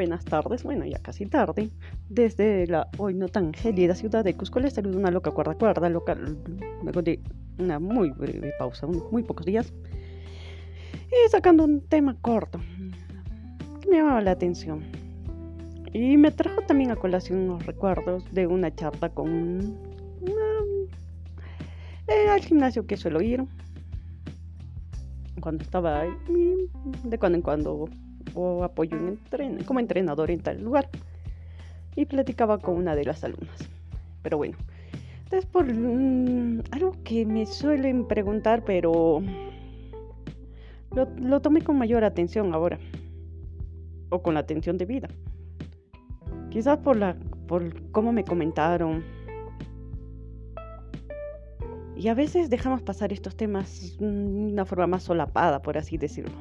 buenas tardes, bueno, ya casi tarde, desde la hoy no tan gélida ciudad de Cusco les saludo una loca cuerda local, luego de una muy breve pausa, unos muy pocos días, y sacando un tema corto que me llamaba la atención. Y me trajo también a colación unos recuerdos de una charla al gimnasio que suelo ir cuando estaba ahí, de cuando en cuando, o apoyo como entrenador en tal lugar, y platicaba con una de las alumnas. Pero bueno, entonces por algo que me suelen preguntar, pero lo tomé con mayor atención ahora, o con la atención debida. Quizás por cómo me comentaron. Y a veces dejamos pasar estos temas de una forma más solapada, por así decirlo.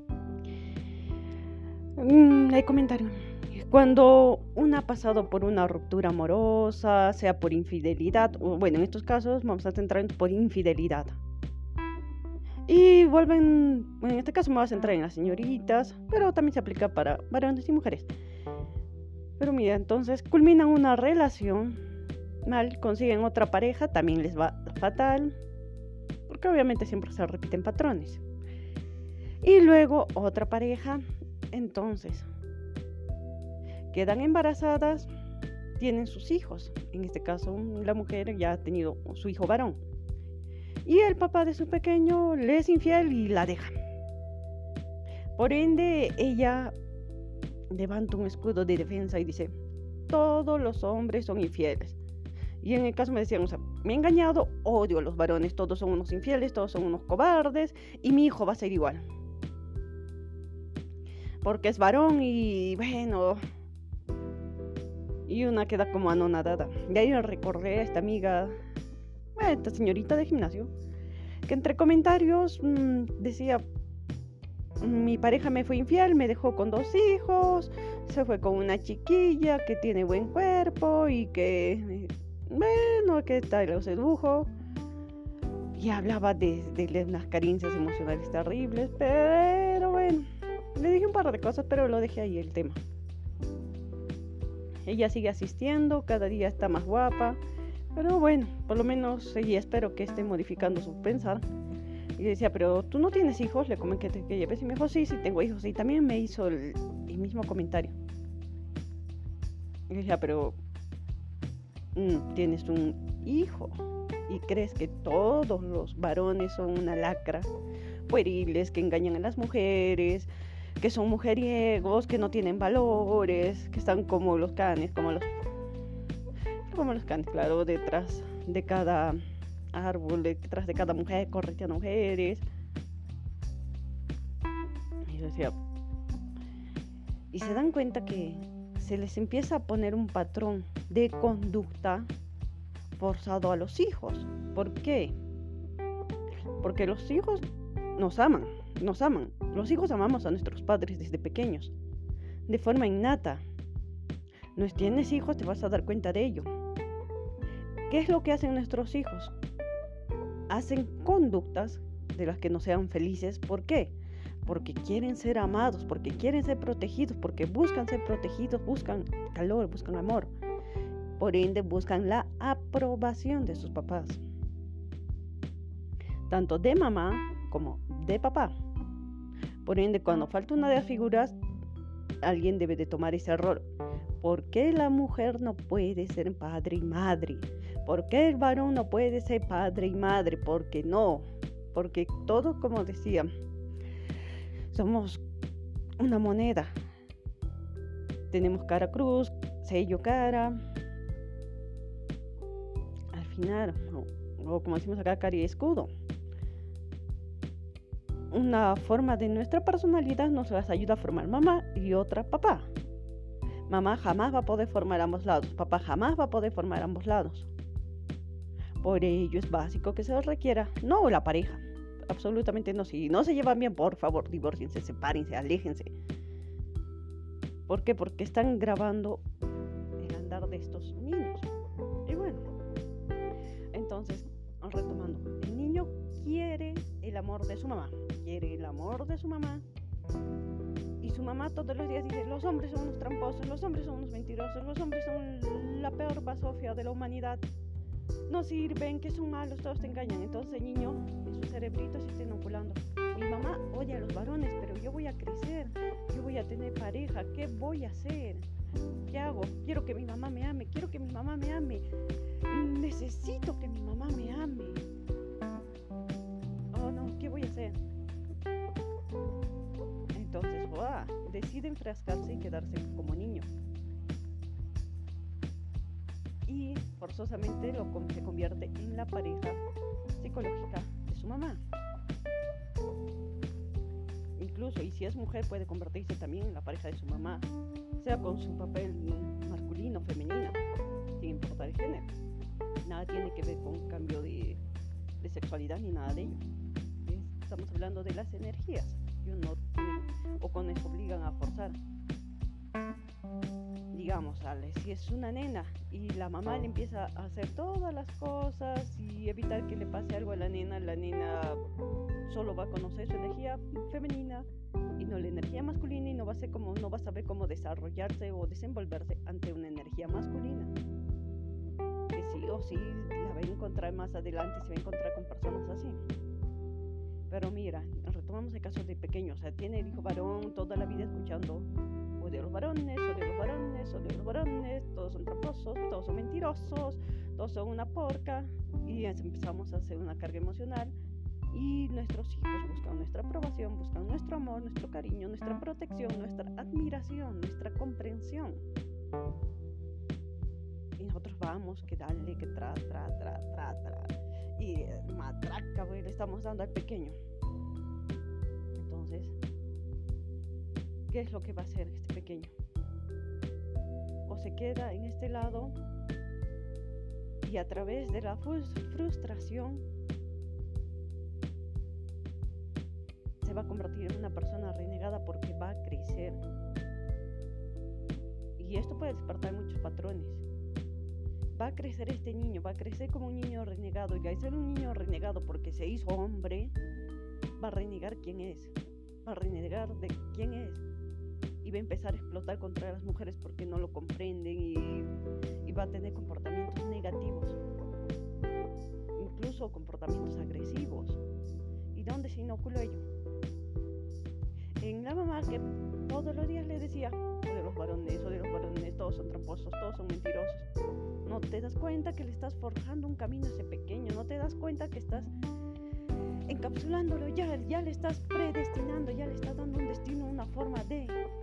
Hay comentarios. Cuando uno ha pasado por una ruptura amorosa, sea por infidelidad, o bueno, en estos casos vamos a centrarnos por infidelidad. Y vuelven, en este caso me voy a centrar en las señoritas, pero también se aplica para varones y mujeres. Pero mira, entonces culminan una relación mal, consiguen otra pareja, también les va fatal, porque obviamente siempre se repiten patrones. Y luego otra pareja, entonces quedan embarazadas, tienen sus hijos. En este caso, la mujer ya ha tenido su hijo varón. Y el papá de su pequeño le es infiel y la deja. Por ende, ella levanta un escudo de defensa y dice: todos los hombres son infieles. Y en el caso me decían, me he engañado, odio a los varones, todos son unos infieles, todos son unos cobardes, y mi hijo va a ser igual. Porque es varón y bueno, y una queda como anonadada. Y ahí recordé a esta amiga, esta señorita de gimnasio, que entre comentarios decía: mi pareja me fue infiel, me dejó con 2 hijos, se fue con una chiquilla que tiene buen cuerpo y que, bueno, que tal, lo sedujo. Y hablaba de unas carencias emocionales terribles, pero bueno, le dije un par de cosas, pero lo dejé ahí el tema. Ella sigue asistiendo, cada día está más guapa, pero bueno, por lo menos ella espero que esté modificando su pensar. Y decía: pero tú no tienes hijos, le comenté que lleves, y me dijo: sí, tengo hijos. Y también me hizo el mismo comentario. Y decía: pero tienes un hijo y crees que todos los varones son una lacra, pueriles, que engañan a las mujeres, que son mujeriegos, que no tienen valores, que están como los canes, como los canes, claro, detrás de cada árbol, detrás de cada mujer, correteando mujeres. Y yo decía, y se dan cuenta que se les empieza a poner un patrón de conducta forzado a los hijos. ¿Por qué? Porque los hijos nos aman. Los hijos amamos a nuestros padres desde pequeños, de forma innata. No tienes hijos, te vas a dar cuenta de ello. ¿Qué es lo que hacen nuestros hijos? Hacen conductas de las que no sean felices. ¿Por qué? Porque quieren ser amados, porque quieren ser protegidos, porque buscan ser protegidos, buscan calor, buscan amor. Por ende, buscan la aprobación de sus papás, tanto de mamá como de papá. Por ende, cuando falta una de las figuras, alguien debe de tomar ese rol. ¿Por qué la mujer no puede ser padre y madre? ¿Por qué el varón no puede ser padre y madre? ¿Por qué no? Porque todos, como decía, somos una moneda. Tenemos cara cruz, sello cara. Al final, o como decimos acá, cara y escudo. Una forma de nuestra personalidad nos las ayuda a formar mamá y otra papá. Mamá jamás va a poder formar ambos lados. Papá jamás va a poder formar ambos lados. Por ello es básico que se les requiera, no la pareja. Absolutamente no. Si no se llevan bien, por favor, divórciense, sepárense, aléjense. ¿Por qué? Porque están grabando el andar de estos niños. Y bueno, entonces, retomando, el niño quiere el amor de su mamá, y su mamá todos los días dice, los hombres son unos tramposos, los hombres son unos mentirosos, los hombres son la peor basofia de la humanidad, no sirven, que son malos, todos te engañan. Entonces el niño en su cerebrito se está inoculando. Mi mamá odia a los varones, pero yo voy a crecer, yo voy a tener pareja, ¿qué voy a hacer? ¿Qué hago? Quiero que mi mamá me ame, quiero que mi mamá me ame, necesito que mi mamá me ame. Oh no, ¿qué voy a hacer? Entonces decide enfrascarse y quedarse como niño. Y forzosamente se convierte en la pareja psicológica de su mamá. Incluso, y si es mujer, puede convertirse también en la pareja de su mamá, sea con su papel masculino o femenino, sin importar el género. Nada tiene que ver con cambio de sexualidad ni nada de ello. Estamos hablando de las energías, o con eso obligan a forzar. Digamos, si es una nena y la mamá le empieza a hacer todas las cosas y evitar que le pase algo a la nena solo va a conocer su energía femenina y no la energía masculina, y no va a saber cómo desarrollarse o desenvolverse ante una energía masculina, que sí o sí la va a encontrar más adelante, se va a encontrar con personas así. Pero mira, retomamos el caso de pequeño, tiene el hijo varón toda la vida escuchando odio a los varones, odio a los varones, odio a los varones, todos son tramposos, todos son mentirosos, todos son una porca, y empezamos a hacer una carga emocional, y nuestros hijos buscan nuestra aprobación, buscan nuestro amor, nuestro cariño, nuestra protección, nuestra admiración, nuestra comprensión. Y nosotros vamos, que dale, que tra, y matraca, le estamos dando al pequeño. Entonces, ¿qué es lo que va a hacer este pequeño? O se queda en este lado y a través de la frustración se va a convertir en una persona renegada, porque va a crecer. Y esto puede despertar muchos patrones. Va a crecer este niño, va a crecer como un niño renegado, y al ser un niño renegado porque se hizo hombre, va a renegar quién es, va a renegar de quién es, y va a empezar a explotar contra las mujeres porque no lo comprenden, y va a tener comportamientos negativos, incluso comportamientos agresivos. ¿Y dónde se inoculó ello? En la mamá, que todos los días le decía, de los varones, todos son tramposos, todos son mentirosos. No te das cuenta que le estás forjando un camino a ese pequeño, no te das cuenta que estás encapsulándolo, ya le estás predestinando, ya le estás dando un destino, una forma de...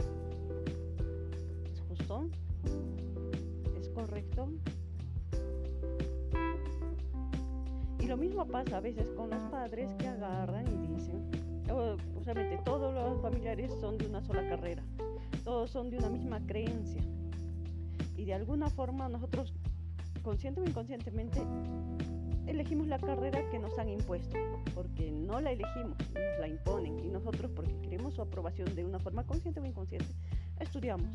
¿Es justo? ¿Es correcto? Y lo mismo pasa a veces con los padres, que agarran y dicen, justamente todos los familiares son de una sola carrera, todos son de una misma creencia, y de alguna forma nosotros, consciente o inconscientemente, elegimos la carrera que nos han impuesto, porque no la elegimos, nos la imponen, y nosotros, porque queremos su aprobación de una forma consciente o inconsciente, estudiamos.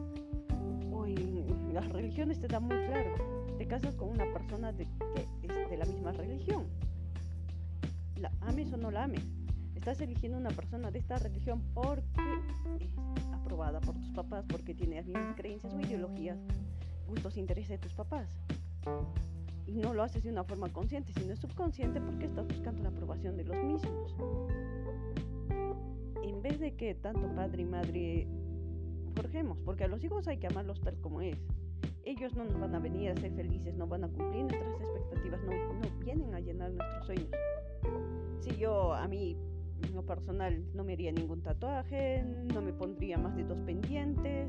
Las religiones te dan muy claro, te casas con una persona que es de la misma religión, la ames o no la ames, estás eligiendo una persona de esta religión porque es aprobada por tus papás, porque tiene las mismas creencias o ideologías, gustos, intereses de tus papás. Y no lo haces de una forma consciente, sino subconsciente, porque estás buscando la aprobación de los mismos. En vez de que tanto padre y madre forjemos, porque a los hijos hay que amarlos tal como es. Ellos no nos van a venir a hacer felices, no van a cumplir nuestras expectativas, no vienen a llenar nuestros sueños. Si yo, a mí, en lo personal, no me haría ningún tatuaje, no me pondría más de 2 pendientes,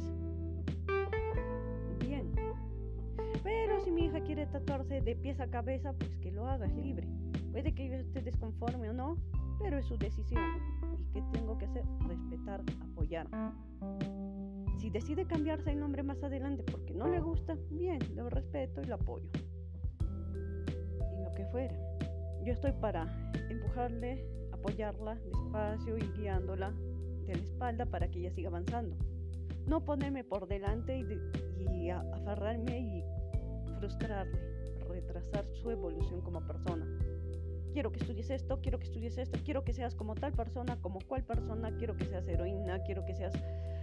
bien. Pero si mi hija quiere tatuarse de pies a cabeza, pues que lo haga, es libre. Puede que yo esté desconforme o no, pero es su decisión. ¿Y qué tengo que hacer? Respetar, apoyar. Si decide cambiarse el nombre más adelante porque no le gusta, bien, lo respeto y lo apoyo. En lo que fuera. Yo estoy para empujarle, apoyarla despacio y guiándola de la espalda para que ella siga avanzando. No ponerme por delante y aferrarme y frustrarle, retrasar su evolución como persona. quiero que estudies esto, quiero que estudies esto, quiero que seas como tal persona, como cual persona, quiero que seas heroína, quiero que seas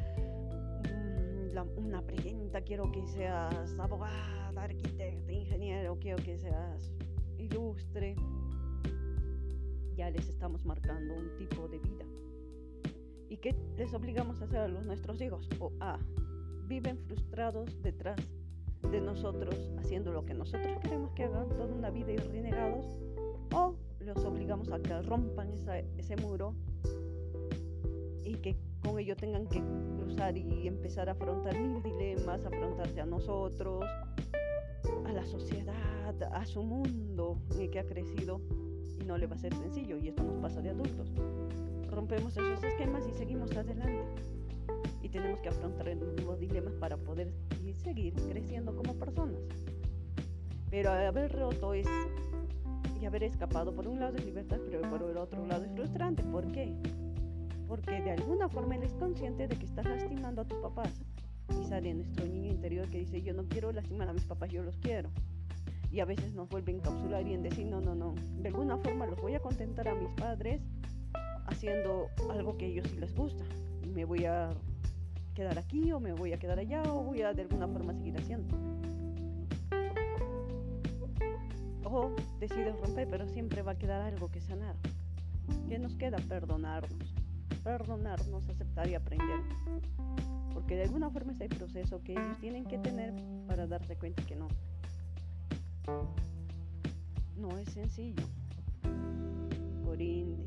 una presidenta, quiero que seas abogada, arquitecta, ingeniero, quiero que seas ilustre. Ya les estamos marcando un tipo de vida. ¿Y qué les obligamos a hacer a nuestros hijos? O viven frustrados detrás de nosotros, haciendo lo que nosotros queremos que hagan toda una vida y renegados, o los obligamos a que rompan ese muro y que con ello tengan que cruzar y empezar a afrontar mil dilemas, afrontarse a nosotros, a la sociedad, a su mundo en el que ha crecido, y no le va a ser sencillo. Y esto nos pasa de adultos. Rompemos esos esquemas y seguimos adelante, y tenemos que afrontar nuevos dilemas para poder seguir creciendo como personas. Pero haber roto y haber escapado, por un lado es libertad, pero por el otro lado es frustrante. ¿Por qué? Porque de alguna forma él es consciente de que estás lastimando a tus papás, y sale nuestro niño interior que dice: yo no quiero lastimar a mis papás, yo los quiero. Y a veces nos vuelve a encapsular y en decir: no, de alguna forma los voy a contentar a mis padres haciendo algo que a ellos sí les gusta. Me voy a quedar aquí, o me voy a quedar allá, o voy a de alguna forma seguir haciendo. O decides romper, pero siempre va a quedar algo que sanar. ¿Qué nos queda? Perdonarnos, aceptar y aprender. Porque de alguna forma es el proceso que ellos tienen que tener para darse cuenta que no es sencillo. Por ende,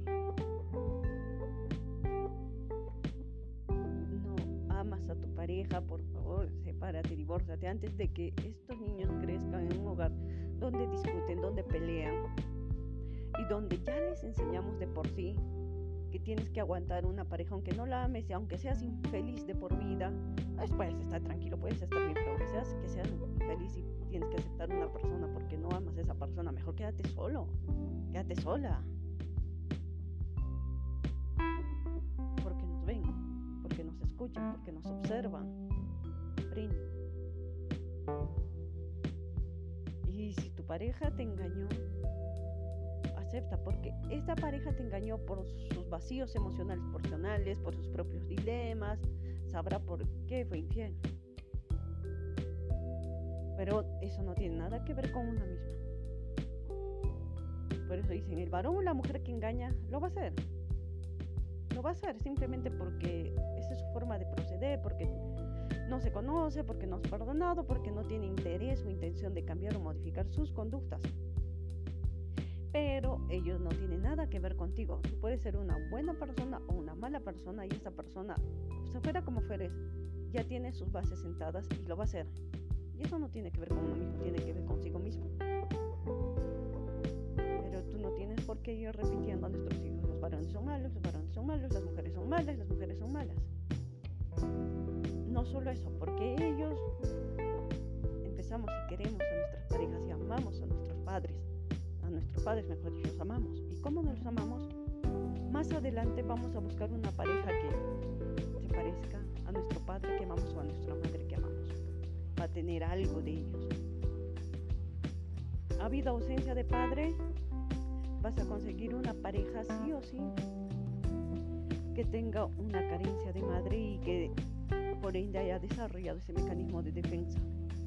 amas a tu pareja, por favor, sepárate, divórciate antes de que estos niños crezcan en un hogar donde discuten, donde pelean, y donde ya les enseñamos de por sí que tienes que aguantar una pareja aunque no la ames y aunque seas infeliz de por vida. Puedes estar tranquilo, puedes estar bien, pero que seas infeliz y tienes que aceptar una persona porque no amas a esa persona, mejor quédate solo, quédate sola. Porque nos ven, porque nos escuchan, porque nos observan. Aprende. Y si tu pareja te engañó, acepta, porque esta pareja te engañó por sus vacíos emocionales personales, por sus propios dilemas, sabrá por qué fue infiel. Pero eso no tiene nada que ver con una misma. Por eso dicen: el varón o la mujer que engaña lo va a hacer. Lo va a hacer simplemente porque esa es su forma de proceder, porque no se conoce, porque no es perdonado, porque no tiene interés o intención de cambiar o modificar sus conductas. Pero ellos no tienen nada que ver contigo. Tú puedes ser una buena persona o una mala persona, y esa persona, fuera como fueres, ya tiene sus bases sentadas y lo va a hacer. Y eso no tiene que ver con uno mismo, tiene que ver consigo mismo. Pero tú no tienes por qué ir repitiendo a nuestros hijos: los varones son malos, los varones son malos, las mujeres son malas, las mujeres son malas. No solo eso, porque ellos empezamos y queremos a nuestras parejas y amamos a nuestros padres mejor dicho, los amamos. ¿Y cómo nos los amamos? Más adelante vamos a buscar una pareja que se parezca a nuestro padre que amamos o a nuestra madre que amamos. Va a tener algo de ellos. ¿Ha habido ausencia de padre? Vas a conseguir una pareja sí o sí que tenga una carencia de madre y que por ende haya desarrollado ese mecanismo de defensa.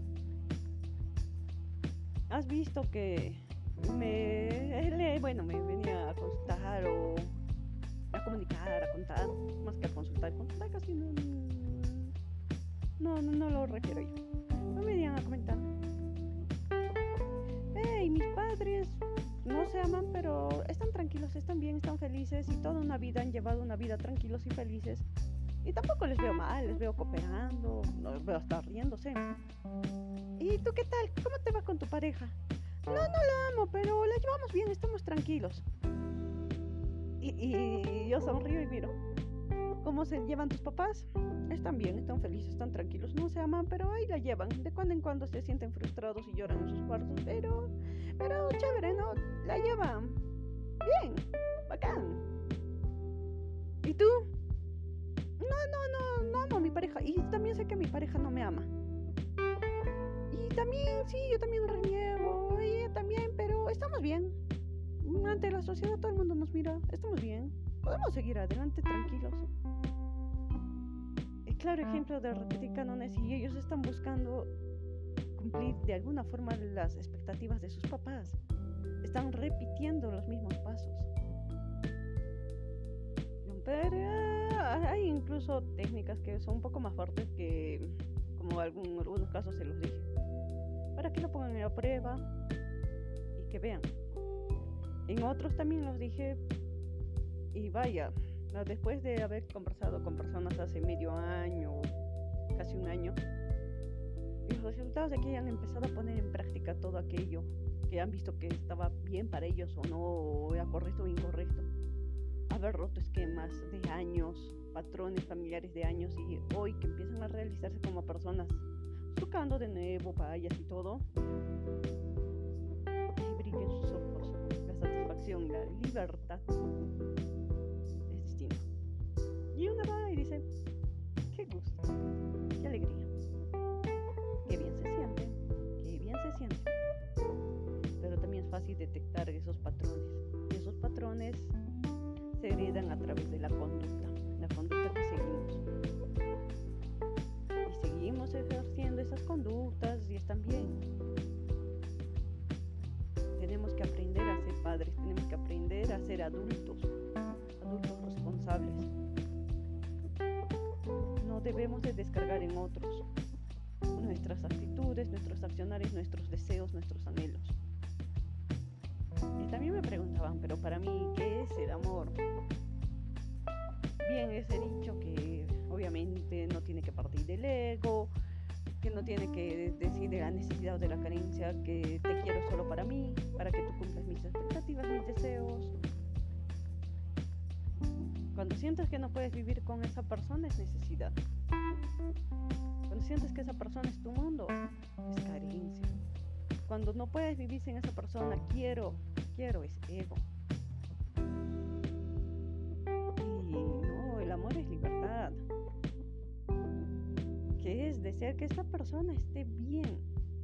¿Has visto que me venía a consultar o a comunicar, a contar, más que a consultar casi no lo refiero yo? Me venían a comentar: mis padres no se aman, pero están tranquilos, están bien, están felices, y toda una vida han llevado una vida tranquilos y felices, y tampoco les veo mal, les veo cooperando, los veo hasta riéndose. ¿Y tú qué tal? ¿Cómo te va con tu pareja? No la amo, pero la llevamos bien, estamos tranquilos. Y yo sonrío y miro: ¿cómo se llevan tus papás? Están bien, están felices, están tranquilos, no se aman, pero ahí la llevan. De cuando en cuando se sienten frustrados y lloran en sus cuartos, pero chévere, ¿no? La llevan bien, bacán. ¿Y tú? No amo a mi pareja, y también sé que mi pareja no me ama. Y también, sí, yo también reniego, ella también, pero estamos bien. ante la sociedad todo el mundo nos mira, estamos bien, podemos seguir adelante tranquilos. El claro ejemplo de repetir cánones, y ellos están buscando cumplir de alguna forma las expectativas de sus papás. Están repitiendo los mismos pasos. Pero hay incluso técnicas que son un poco más fuertes que, como en algunos casos se los dije, para que lo pongan a prueba y que vean. En otros también los dije, y vaya, después de haber conversado con personas hace medio año, casi un año, y los resultados de que hayan empezado a poner en práctica todo aquello que han visto que estaba bien para ellos o no, o era correcto o incorrecto. Haber roto esquemas de años, patrones familiares de años, y hoy que empiezan a realizarse como personas, surcando de nuevo vallas y todo, y brillen sus ojos, la satisfacción, la libertad es distinto. Y uno va y dice, qué gusto, qué alegría, qué bien se siente, qué bien se siente. Pero también es fácil detectar esos patrones, y esos patrones se heredan a través de la conducta que seguimos. Y seguimos ejerciendo esas conductas y están bien. Tenemos que aprender a ser padres, tenemos que aprender a ser adultos responsables. No debemos de descargar en otros nuestras actitudes, nuestros accionarios, nuestros deseos, nuestros anhelos. Y también me preguntaban, pero para mí, ¿qué es el amor? Bien, ese dicho que obviamente no tiene que partir del ego, que no tiene que decir de la necesidad o de la carencia, que te quiero solo para mí, para que tú cumplas mis expectativas, mis deseos. Cuando sientes que no puedes vivir con esa persona, es necesidad. Cuando sientes que esa persona es tu mundo, es carencia. Cuando no puedes vivir sin esa persona, quiero, es ego. Y no, el amor es libertad. Que es desear que esta persona esté bien.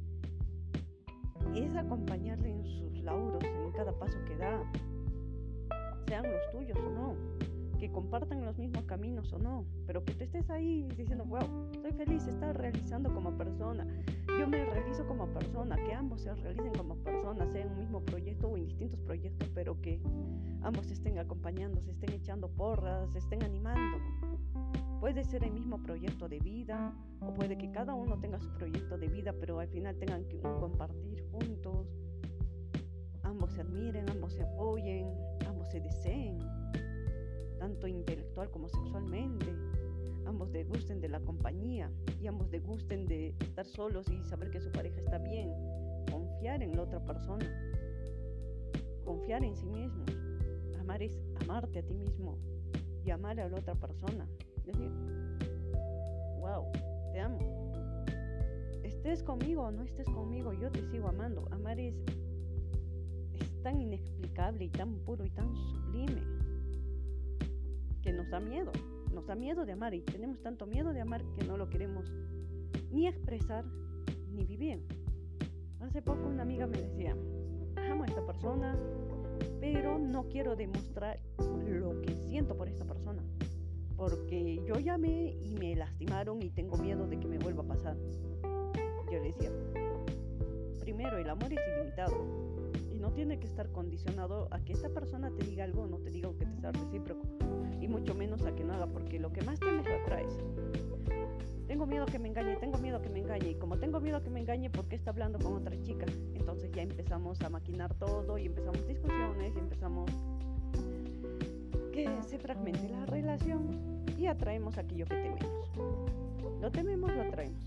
Es acompañarle en sus lauros, en cada paso que da. Sean los tuyos o no. Que compartan los mismos caminos o no. Pero que tú estés ahí diciendo, wow, estoy feliz de estar realizando como persona. Yo me realizo como persona, que ambos se realicen como personas, sea en un mismo proyecto o en distintos proyectos, pero que ambos se estén acompañando, se estén echando porras, se estén animando. Puede ser el mismo proyecto de vida, o puede que cada uno tenga su proyecto de vida, pero al final tengan que compartir juntos. Ambos se admiren, ambos se apoyen, ambos se deseen, tanto intelectual como sexualmente. Ambos degusten de la compañía y ambos degusten de estar solos y saber que su pareja está bien. Confiar en la otra persona, confiar en sí mismos. Amar es amarte a ti mismo y amar a la otra persona. Es decir, wow, te amo. Estés conmigo o no estés conmigo, yo te sigo amando. Amar es tan inexplicable y tan puro y tan sublime que nos da miedo. Nos da miedo de amar, y tenemos tanto miedo de amar que no lo queremos ni expresar ni vivir. Hace poco una amiga me decía, amo a esta persona, pero no quiero demostrar lo que siento por esta persona, porque yo llamé y me lastimaron y tengo miedo de que me vuelva a pasar. Yo le decía, primero, el amor es ilimitado y no tiene que estar condicionado a que esta persona te diga algo o no te diga, o que te sea recíproco, y mucho menos a que no haga, porque lo que más temes lo atraes. Tengo miedo que me engañe, y como tengo miedo que me engañe, ¿por qué está hablando con otra chica? Entonces ya empezamos a maquinar todo y empezamos discusiones y empezamos que se fragmente la relación y atraemos aquello que tememos. Lo tememos, lo atraemos.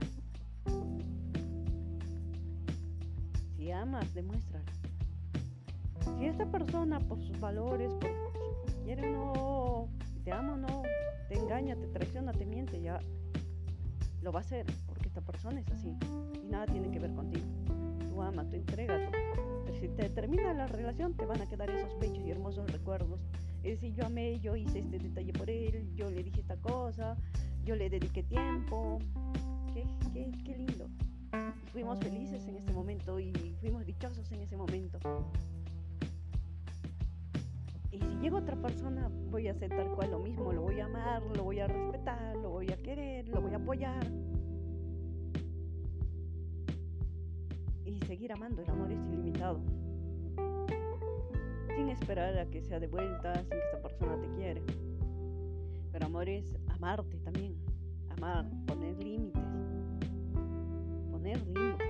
Si amas, demuéstralo. Si esta persona, por sus valores, por si quiere o no, si te ama o no, te engaña, te traiciona, te miente, ya lo va a hacer, porque esta persona es así y nada tiene que ver contigo. Tú amas, tú entregas. Si te termina la relación, te van a quedar esos bellos y hermosos recuerdos. Es decir, yo amé, yo hice este detalle por él, yo le dije esta cosa, yo le dediqué tiempo. Qué lindo. Fuimos felices en ese momento y fuimos dichosos en ese momento. llega otra persona, voy a hacer tal cual lo mismo, lo voy a amar, lo voy a respetar, lo voy a querer, lo voy a apoyar. Y seguir amando. El amor es ilimitado. Sin esperar a que sea de vuelta, sin que esta persona te quiera. Pero amor es amarte también. Amar, poner límites. Poner límites.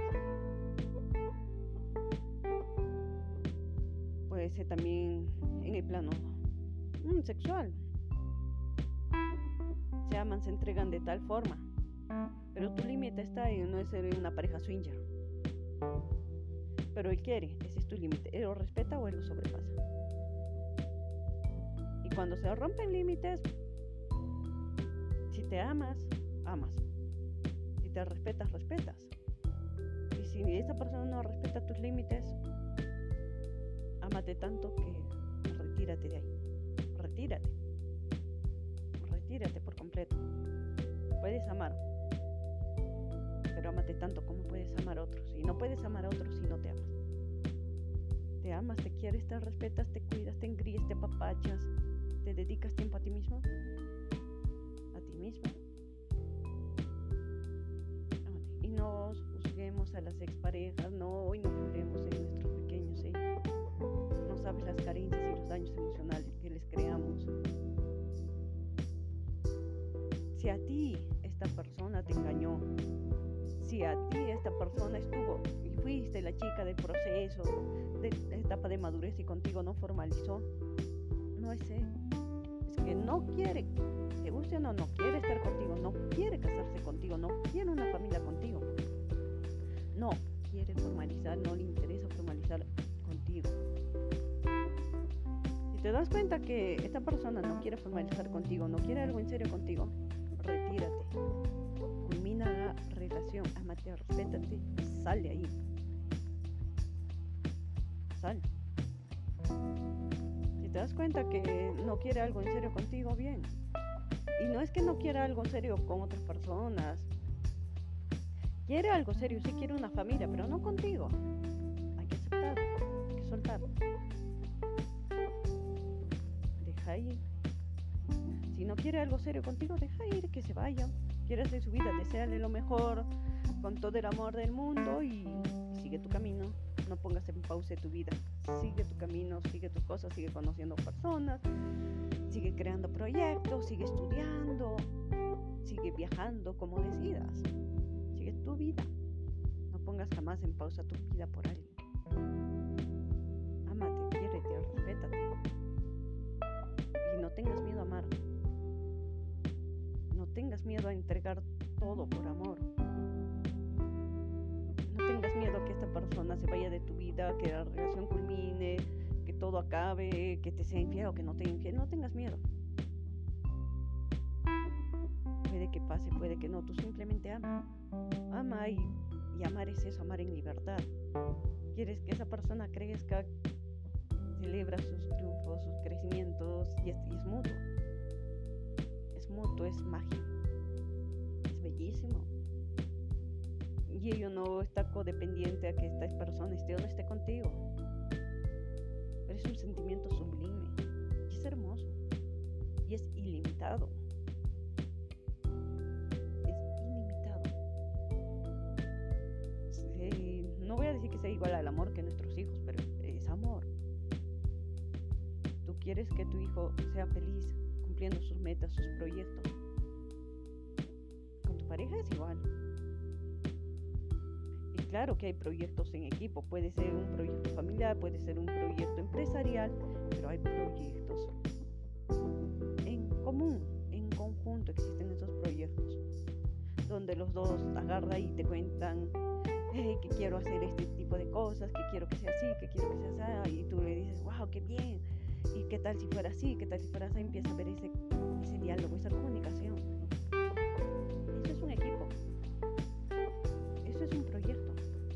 Puede ser también en el plano sexual. Se aman, se entregan de tal forma. Pero tu límite está en no ser una pareja swinger. Pero él quiere, ese es tu límite. Él lo respeta o él lo sobrepasa. Y cuando se rompen límites, si te amas, amas. Si te respetas, respetas. Y si esa persona no respeta tus límites, ámate tanto que retírate de ahí. Retírate por completo. Puedes amar, pero ámate tanto como puedes amar a otros. Y no puedes amar a otros si no te amas. Te amas, te quieres, te respetas, te cuidas, te engríes, te apapachas, te dedicas tiempo a ti mismo. A ti mismo. Ámate. Y no juzguemos a las exparejas, no, y no juzguemos en nuestros pequeños. No sabes las carencias y los daños emocionales que les creamos. Si a ti esta persona te engañó, si a ti esta persona estuvo y fuiste la chica del proceso, de la etapa de madurez y contigo no formalizó, no es él. Es que no quiere, te guste o no, no quiere estar contigo, no quiere casarse contigo, no quiere una familia contigo. No quiere formalizar, no le interesa formalizar contigo. Si te das cuenta que esta persona no quiere formalizar contigo, no quiere algo en serio contigo, retírate. Culmina la relación, ámate, respétate, sal de ahí. Sal. Si te das cuenta que no quiere algo en serio contigo, bien. Y no es que no quiera algo serio con otras personas. Quiere algo serio, sí quiere una familia, pero no contigo. Hay que aceptarlo, hay que soltarlo. Deja ir. Si no quiere algo serio contigo, deja ir, que se vaya. Quiere hacer su vida, deséale lo mejor con todo el amor del mundo y sigue tu camino. No pongas en pausa tu vida. Sigue tu camino, sigue tus cosas, sigue conociendo personas, sigue creando proyectos, sigue estudiando, sigue viajando como decidas. Sigue tu vida. No pongas jamás en pausa tu vida por alguien. Ámate, quiérete, respétate. Y no tengas miedo a amar. No tengas miedo a entregar todo por amor. No tengas miedo a que esta persona se vaya de tu vida, que la relación culmine, que todo acabe, que te sea infiel o que no te sea infiel. No tengas miedo. Puede que pase, puede que no. Tú simplemente ama. Ama y amar es eso, amar en libertad. Quieres que esa persona crezca, celebra sus triunfos, sus crecimientos y es mutuo. Es mutuo, es mágico. Es bellísimo. Y ello no está codependiente a que esta persona esté o no esté contigo. Pero es un sentimiento sublime. Y es hermoso. Y es ilimitado. No voy a decir que sea igual al amor que nuestros hijos, pero es amor. Tú quieres que tu hijo sea feliz cumpliendo sus metas, sus proyectos. Con tu pareja es igual. Y claro que hay proyectos en equipo. Puede ser un proyecto familiar, puede ser un proyecto empresarial, pero hay proyectos en común, en conjunto existen esos proyectos, donde los dos agarran y te cuentan que quiero hacer este tipo de cosas, que quiero que sea así, que quiero que sea así, y tú le dices, wow, qué bien, y qué tal si fuera así, qué tal si fuera así, empieza a ver ese diálogo, esa comunicación. Eso es un equipo, eso es un proyecto.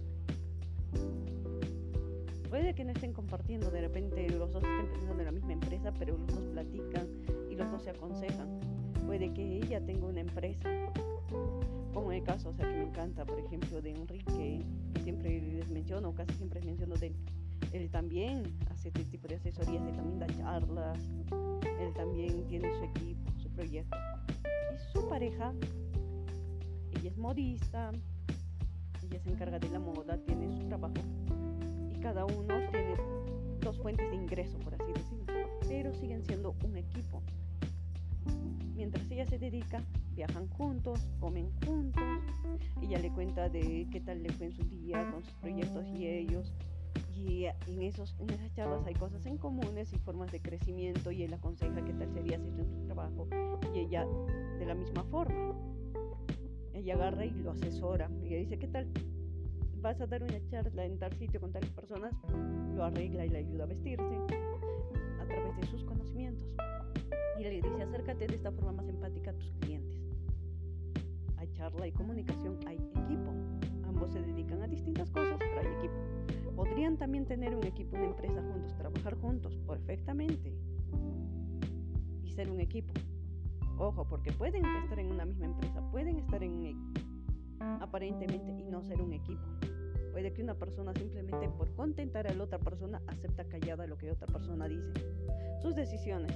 Puede que no estén compartiendo, de repente los dos estén pensando en la misma empresa, pero los dos platican y los dos se aconsejan. Puede que ella tenga una empresa, como en el caso, que me encanta, por ejemplo, de Enrique, que siempre les menciono, casi siempre les menciono de él. Él también hace este tipo de asesorías, él también da charlas, él también tiene su equipo, su proyecto. Y su pareja, ella es modista, ella se encarga de la moda, tiene su trabajo y cada uno tiene dos fuentes de ingreso, por así decirlo, pero siguen siendo un equipo. Mientras ella se dedica, viajan juntos, comen juntos, ella le cuenta de qué tal le fue en su día con sus proyectos y ellos, y en esas charlas hay cosas en comunes y formas de crecimiento, y él aconseja qué tal sería hacer en su trabajo, y ella de la misma forma, ella agarra y lo asesora, y le dice qué tal vas a dar una charla en tal sitio con tales personas, lo arregla y le ayuda a vestirse a través de sus conocimientos. Y le dice, acércate de esta forma más empática a tus clientes. Hay charla, hay comunicación, hay equipo. Ambos se dedican a distintas cosas, pero hay equipo. Podrían también tener un equipo, una empresa juntos, trabajar juntos perfectamente y ser un equipo. Ojo, porque pueden estar en una misma empresa, pueden estar aparentemente y no ser un equipo. Puede que una persona simplemente por contentar a la otra persona acepta callada lo que otra persona dice. Sus decisiones.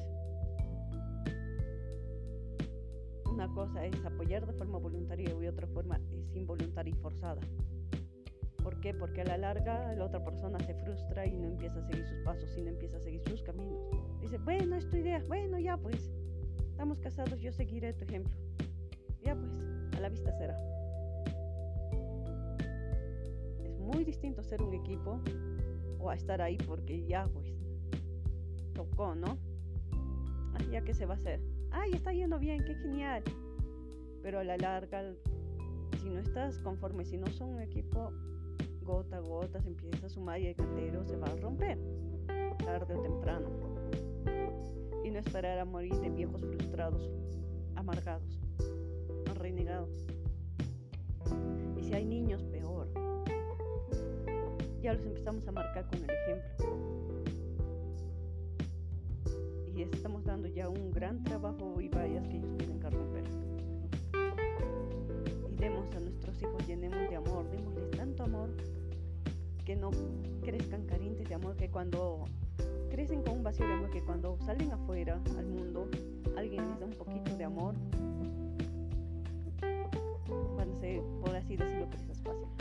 Una cosa es apoyar de forma voluntaria y otra forma es involuntaria y forzada. ¿Por qué? Porque a la larga la otra persona se frustra y no empieza a seguir sus pasos, sino empieza a seguir sus caminos. Dice, bueno, es tu idea, bueno, ya pues, estamos casados, yo seguiré tu ejemplo. Ya pues, a la vista será. Es muy distinto ser un equipo o a estar ahí porque ya pues, tocó, ¿no? Ya que se va a hacer. ¡Ay, está yendo bien! ¡Qué genial! Pero a la larga, si no estás conforme, si no son un equipo, gota a gota se empieza a sumar y el caldero se va a romper, tarde o temprano. Y no esperar a morir de viejos frustrados, amargados, renegados. Y si hay niños, peor. Ya los empezamos a marcar con el ejemplo. Y estamos dando ya un gran trabajo y vallas que ellos tienen que romper. Y demos a nuestros hijos, llenemos de amor, démosles tanto amor que no crezcan carentes de amor, que cuando crecen con un vacío de amor, que cuando salen afuera al mundo, alguien les da un poquito de amor, van a ser, por así decirlo, presas fáciles.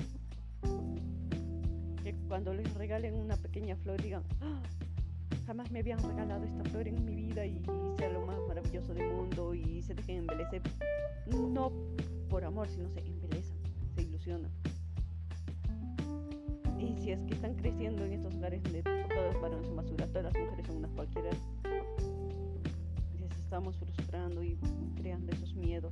Que cuando les regalen una pequeña flor digan, ¡ah! Jamás me habían regalado esta flor en mi vida y sea lo más maravilloso del mundo, y se dejen embelecer, no por amor, sino se embelezan, se ilusionan. Y si es que están creciendo en estos lugares donde todos los varones son basura, todas las mujeres son unas cualquiera, les estamos frustrando y creando esos miedos.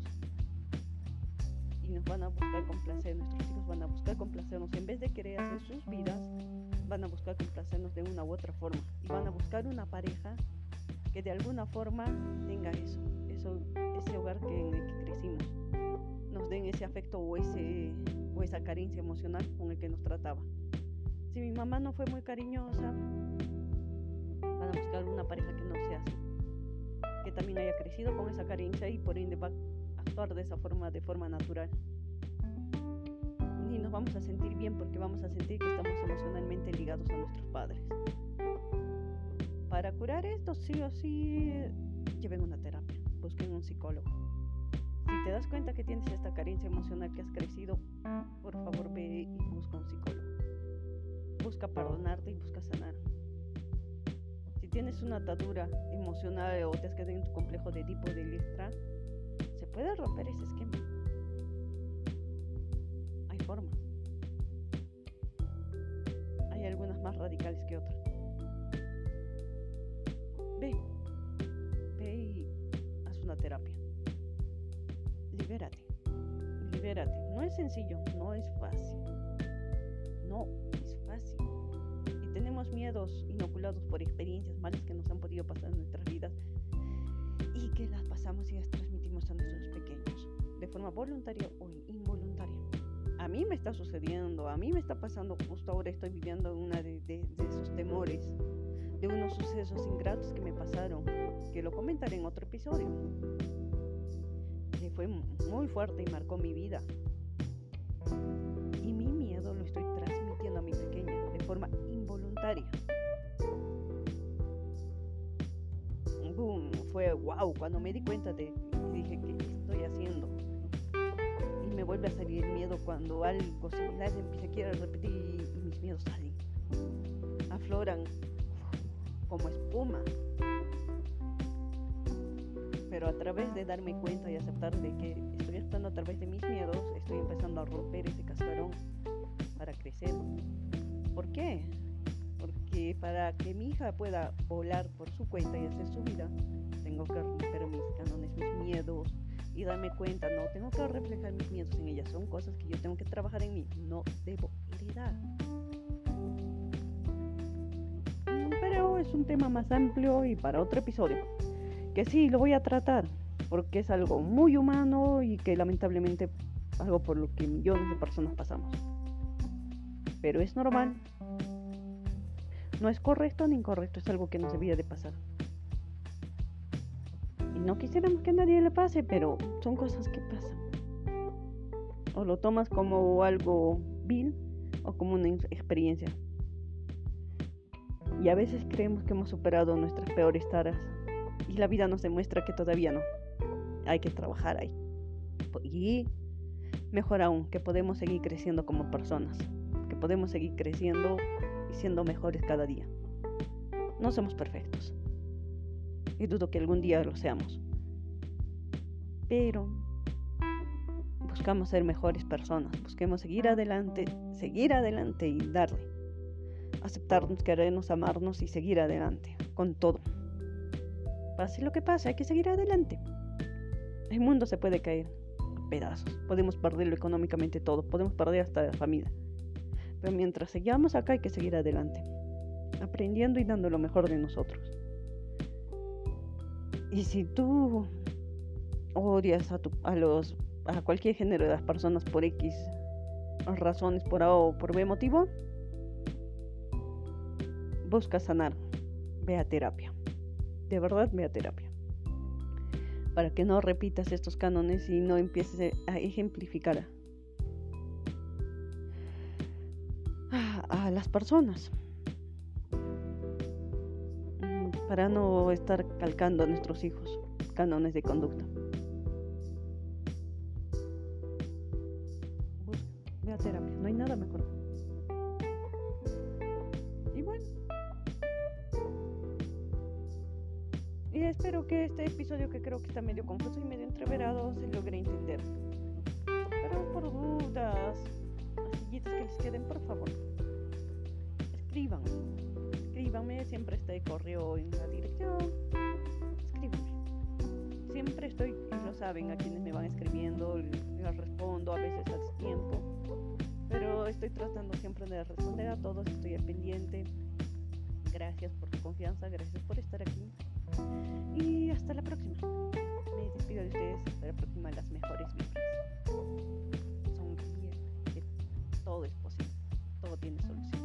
Y nos van a buscar complacer, nuestros hijos van a buscar complacernos, en vez de querer hacer sus vidas, van a buscar complacernos de una u otra forma, y van a buscar una pareja que de alguna forma tenga ese hogar en el que crecimos, nos den ese afecto o esa carencia emocional con el que nos trataba. Si mi mamá no fue muy cariñosa, van a buscar una pareja que no sea así, que también haya crecido con esa carencia y por ende va a actuar de esa forma, de forma natural. Y nos vamos a sentir bien porque vamos a sentir que estamos emocionalmente ligados a nuestros padres. Para curar esto, sí o sí, lleven una terapia, busquen un psicólogo. Si te das cuenta que tienes esta carencia emocional que has crecido, por favor ve y busca un psicólogo. Busca perdonarte y busca sanar. Si tienes una atadura emocional o te has quedado en tu complejo de Edipo de Electra, se puede romper ese esquema. Hay formas. Hay algunas más radicales que otras. Ve y haz una terapia. Libérate. No es sencillo, no es fácil. No es fácil. Y tenemos miedos inoculados por experiencias malas que nos han podido pasar en nuestras vidas y que las pasamos y las transmitimos a nuestros pequeños, de forma voluntaria o involuntaria. A mí me está sucediendo, a mí me está pasando, justo ahora estoy viviendo una de esos temores, de unos sucesos ingratos que me pasaron, que lo comentaré en otro episodio, que fue muy fuerte y marcó mi vida. Y mi miedo lo estoy transmitiendo a mi pequeña de forma involuntaria. boom, fue wow, cuando me di cuenta de dije, ¿qué estoy haciendo? Y me vuelve a salir el miedo cuando algo similar se quiere repetir y mis miedos salen, afloran como espuma. Pero a través de darme cuenta y aceptar de que estoy actuando a través de mis miedos, estoy empezando a romper ese cascarón para crecer. ¿Por qué? Porque para que mi hija pueda volar por su cuenta y hacer su vida, tengo que romper mis cánones, mis miedos y darme cuenta, no tengo que reflejar mis miedos en ella, son cosas que yo tengo que trabajar en mí, no debo heredar. Pero es un tema más amplio y para otro episodio, que sí, lo voy a tratar, porque es algo muy humano y que lamentablemente algo por lo que millones de personas pasamos. Pero es normal. No es correcto ni incorrecto, es algo que nos debía de pasar. Y no quisiéramos que a nadie le pase, pero son cosas que pasan. O lo tomas como algo vil o como una experiencia. Y a veces creemos que hemos superado nuestras peores taras. Y la vida nos demuestra que todavía no. Hay que trabajar ahí. Y mejor aún, que podemos seguir creciendo como personas. Que podemos seguir creciendo y siendo mejores cada día. No somos perfectos. Y dudo que algún día lo seamos. Pero buscamos ser mejores personas. Busquemos seguir adelante y darle. Aceptarnos, querernos, amarnos y seguir adelante. Con todo. Pase lo que pase, hay que seguir adelante. El mundo se puede caer a pedazos. Podemos perderlo económicamente todo. Podemos perder hasta la familia. Pero mientras sigamos acá hay que seguir adelante. Aprendiendo y dando lo mejor de nosotros. Y si tú odias a cualquier género de las personas por X razones, por A o por B motivo, busca sanar. Ve a terapia. De verdad, ve a terapia. Para que no repitas estos cánones y no empieces a ejemplificar a las personas. Para no estar calcando a nuestros hijos cánones de conducta. Ve a terapia, no hay nada mejor. Y bueno. Y espero que este episodio, que creo que está medio confuso y medio entreverado, se logre entender. Pero por dudas, las sillitas que les queden, por favor, escríbanme, siempre está el correo en la dirección. Escríbanme. Siempre estoy, y lo saben, a quienes me van escribiendo, les respondo, a veces hace tiempo. Pero estoy tratando siempre de responder a todos, estoy al pendiente. Gracias por tu confianza, gracias por estar aquí. Y hasta la próxima. Me despido de ustedes, hasta la próxima, las mejores vibras. Sonríe, que todo es posible, todo tiene solución.